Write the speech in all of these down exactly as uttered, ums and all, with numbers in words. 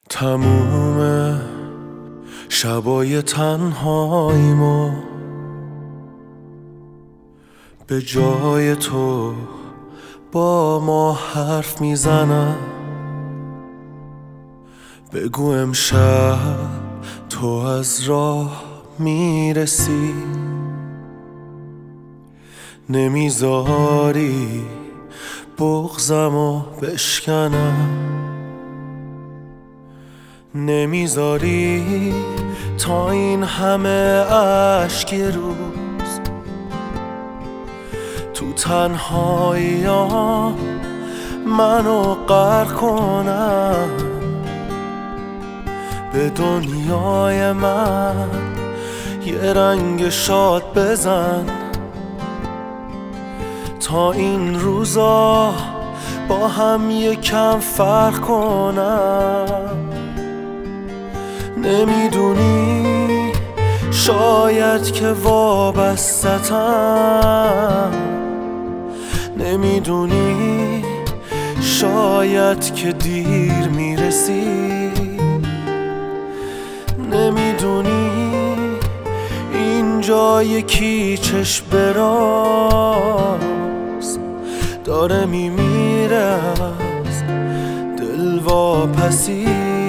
تموم شبای تنهاییمو به جای تو با ما حرف میزنم. بگو امشب تو از راه میرسی، نمیذاری بغضمو بشکنم، نمیذاری تا این همه اشک روز تو تنهایی‌ام منو غرق کنم. به دنیای من یه رنگ شاد بزن تا این روزا با هم یکم فرق کنم. نمیدونی شاید که وابسته‌ام، نمیدونی شاید که دیر میرسی، نمیدونی اینجا یکی چشم براست داره میمیره از دل واپسی.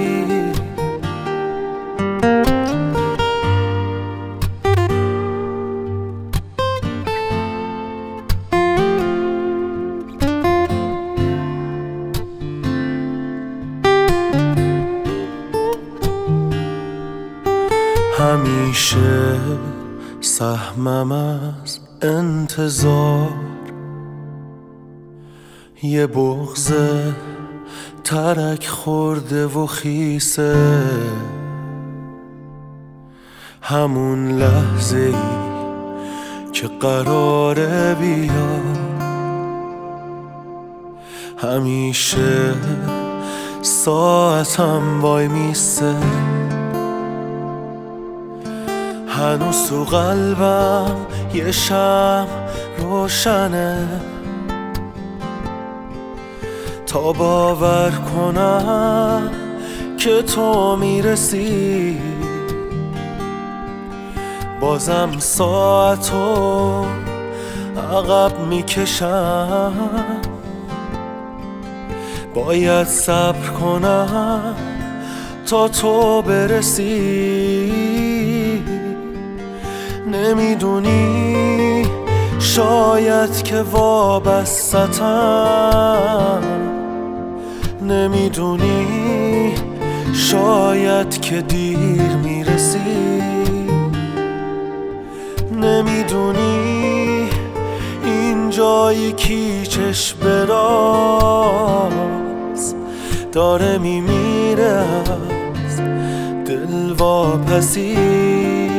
همیشه سهمم از انتظار یه بغض ترک خورده و خیسه، همون لحظه ای که قراره بیا همیشه ساعتم وای میسه. هنوز تو قلبم یه شمع روشنه تا باور کنم که تو میرسی. بازم ساعتو عقب میکشم، باید صبر کنم تا تو برسی. نمیدونی شاید که وابسته‌ام، نمیدونی شاید که دیر میرسی، نمیدونی اینجا یکی چشم براست داره میمیره از دل واپسی.